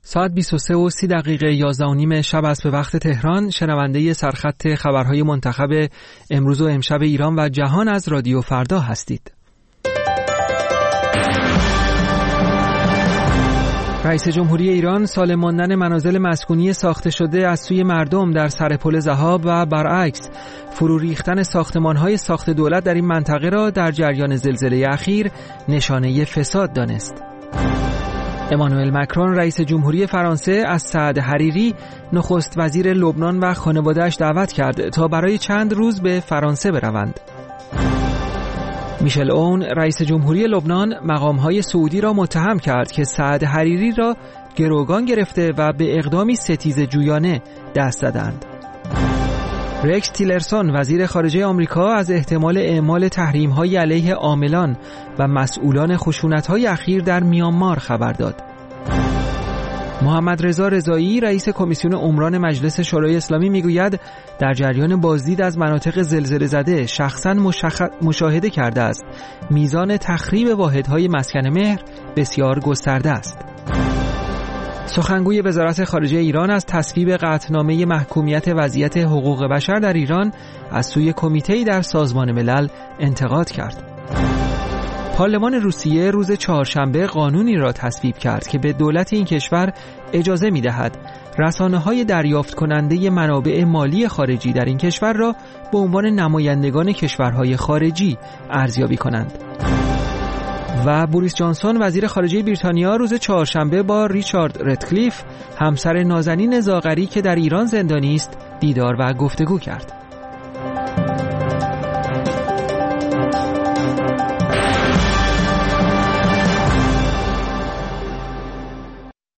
ساعت 23:30 11:30 شب است به وقت تهران. شنونده سرخط خبرهای منتخب امروز و امشب ایران و جهان از رادیو فردا هستید. رئیس جمهوری ایران سالم ماندن منازل مسکونی ساخته شده از سوی مردم در سر پل ذهاب و برعکس فرو ریختن ساختمان‌های ساخت دولت در این منطقه را در جریان زلزله اخیر نشانه فساد دانست. امانوئل مکرون رئیس جمهوری فرانسه از سعد حریری نخست وزیر لبنان و خانواده‌اش دعوت کرد تا برای چند روز به فرانسه بروند. میشل اون رئیس جمهوری لبنان مقام‌های سعودی را متهم کرد که سعد حریری را گروگان گرفته و به اقدامی ستیزه جویانه دست زدند. رکس تیلرسون وزیر خارجه آمریکا از احتمال اعمال تحریم‌های علیه عاملان و مسئولان خشونت‌های اخیر در میانمار خبر داد. محمد رضا رضایی رئیس کمیسیون عمران مجلس شورای اسلامی میگوید در جریان بازدید از مناطق زلزله زده شخصاً مشاهده کرده است میزان تخریب واحدهای مسکن مهر بسیار گسترده است. سخنگوی وزارت خارجه ایران از تصویب قطعنامه محکومیت وضعیت حقوق بشر در ایران از سوی کمیته‌ای در سازمان ملل انتقاد کرد. پارلمان روسیه روز چهارشنبه قانونی را تصویب کرد که به دولت این کشور اجازه می‌دهد رسانه‌های دریافت کننده منابع مالی خارجی در این کشور را به عنوان نمایندگان کشورهای خارجی ارزیابی کنند. و بوریس جانسون وزیر خارجه بریتانیا روز چهارشنبه با ریچارد رتکلیف همسر نازنین زاغری که در ایران زندانی است دیدار و گفتگو کرد.